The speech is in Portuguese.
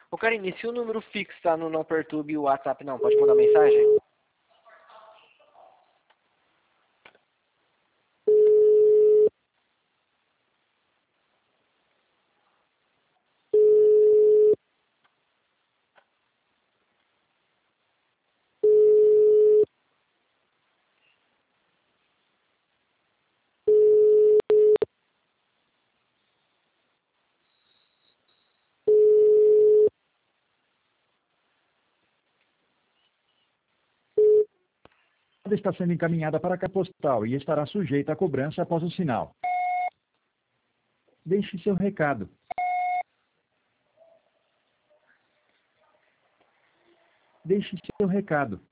Ô, Karine, se o número fixo tá no Não Perturbe e o WhatsApp não, pode mandar mensagem? Está sendo encaminhada para a caixa postal e estará sujeita a cobrança após o sinal. Deixe seu recado. Deixe seu recado.